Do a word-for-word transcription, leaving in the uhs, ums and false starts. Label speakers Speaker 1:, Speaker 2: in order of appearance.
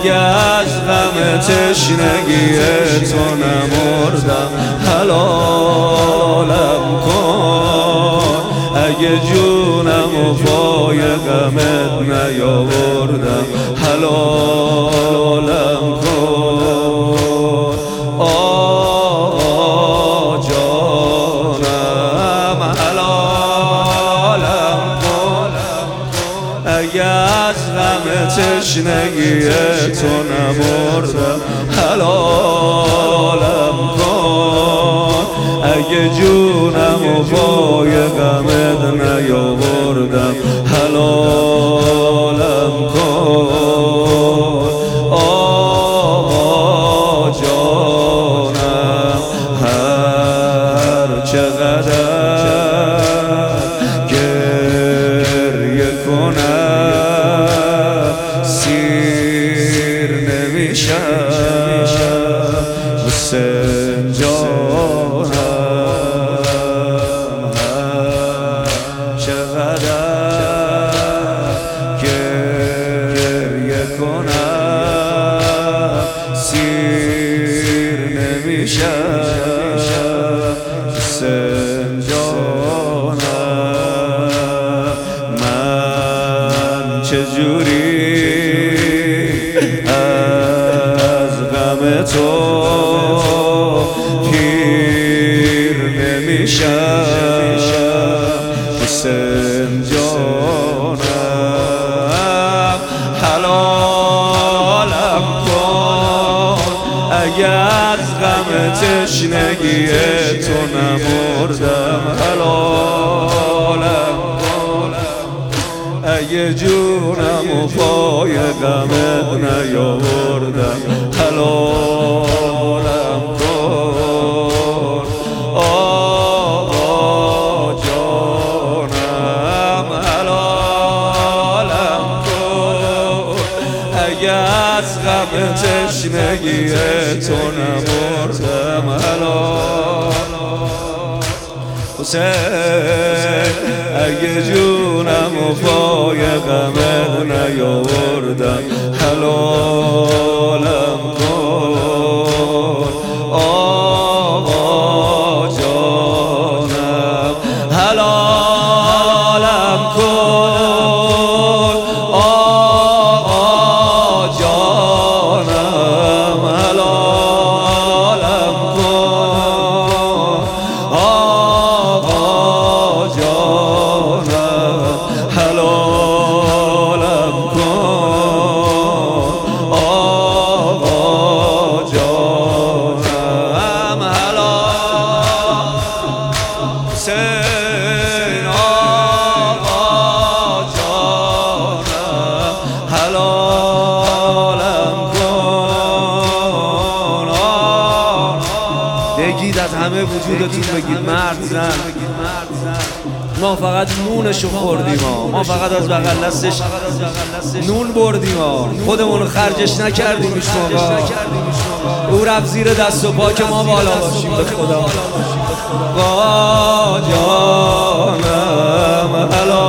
Speaker 1: اگه از غم تشنگی تو نمردم حلالم کن، اگه جونم و پای غمت نیاوردم حلالم کن. آه جانم حلالم کن، اگه از غم تشنگی تو نمردم حلالم کن، اگه جونم و پای غمت نیاوردم حلالم کن. آه جانم هر چقدر گریه کنم سیر نمیشم حسین جانم، چقدر گریه کنم سیر نمیشم حسین جانم. من چجوری از غم تو پیر نمیشم حسین جانم. حلالم کن، اگه از غم تشنگی تو نمردم حلالم کن، اگه جونم و پای غمت نیاوردم حلالم کن. آه جانم حلالم کن، اگه از غم تشنگی تو نمردم حلالم حسین، اگه جونم و پای غمت نیاوردم حلالم کن. آقا جانم حلالم کن، آقا جانم حلالم کن، آقا جانم حلالم کن، آقا جانم حلال حسین، آقا جانم حلالم کن. بگید از همه وجودتون بگید مرد زن، ما فقط نونشو خوردیم، ما فقط از بغل دستش نون بردیم، خودمون خرجش نکردیم. شما او رفت زیر دست و پا که ما بالا باشیم به خدا. با جانم